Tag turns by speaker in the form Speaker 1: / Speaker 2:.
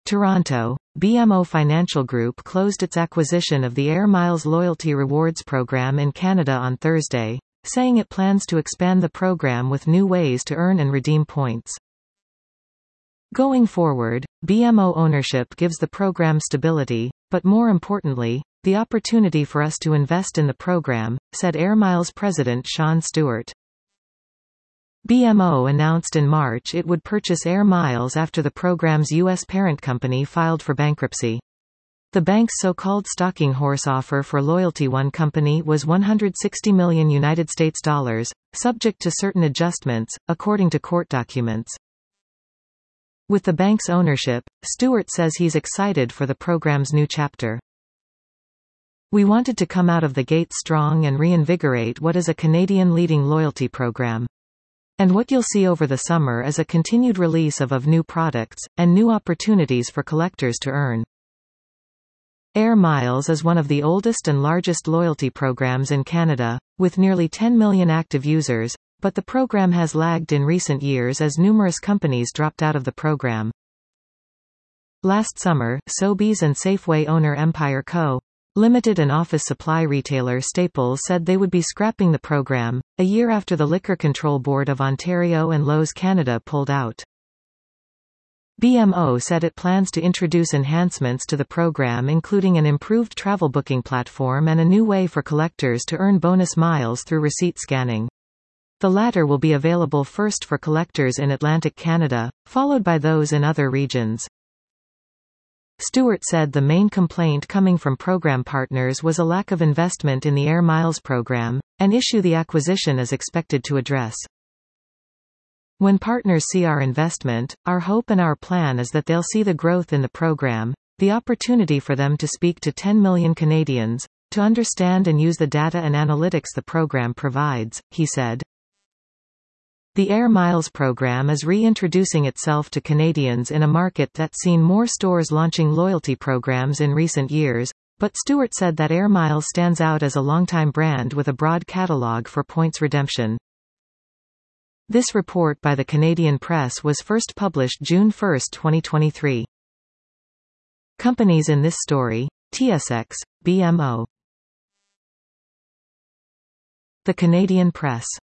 Speaker 1: Toronto, BMO Financial Group closed its acquisition of the Air Miles loyalty rewards program in Canada on Thursday, saying it plans to expand the program with new ways to earn and redeem points. Going forward, BMO ownership gives the program stability, but more importantly, the opportunity for us to invest in the program, said Air Miles president Sean Stewart. BMO announced in March it would purchase Air Miles after the program's U.S. parent company filed for bankruptcy. The bank's so-called stalking horse offer for LoyaltyOne Company was $160 million, subject to certain adjustments, according to court documents. With the bank's ownership, Stewart says he's excited for the program's new chapter. We wanted to come out of the gate strong and reinvigorate what is a Canadian leading loyalty program. And what you'll see over the summer is a continued release of new products, and new opportunities for collectors to earn. Air Miles is one of the oldest and largest loyalty programs in Canada, with nearly 10 million active users, but the program has lagged in recent years as numerous companies dropped out of the program. Last summer, Sobeys and Safeway owner Empire Co. Limited and office supply retailer Staples said they would be scrapping the program, a year after the Liquor Control Board of Ontario and Lowe's Canada pulled out. BMO said it plans to introduce enhancements to the program, including an improved travel booking platform and a new way for collectors to earn bonus miles through receipt scanning. The latter will be available first for collectors in Atlantic Canada, followed by those in other regions. Stewart said the main complaint coming from program partners was a lack of investment in the Air Miles program, an issue the acquisition is expected to address. When partners see our investment, our hope and our plan is that they'll see the growth in the program, the opportunity for them to speak to 10 million Canadians, to understand and use the data and analytics the program provides, he said. The Air Miles program is reintroducing itself to Canadians in a market that's seen more stores launching loyalty programs in recent years, but Stewart said that Air Miles stands out as a longtime brand with a broad catalogue for points redemption. This report by the Canadian Press was first published June 1, 2023. Companies in this story: TSX, BMO. The Canadian Press.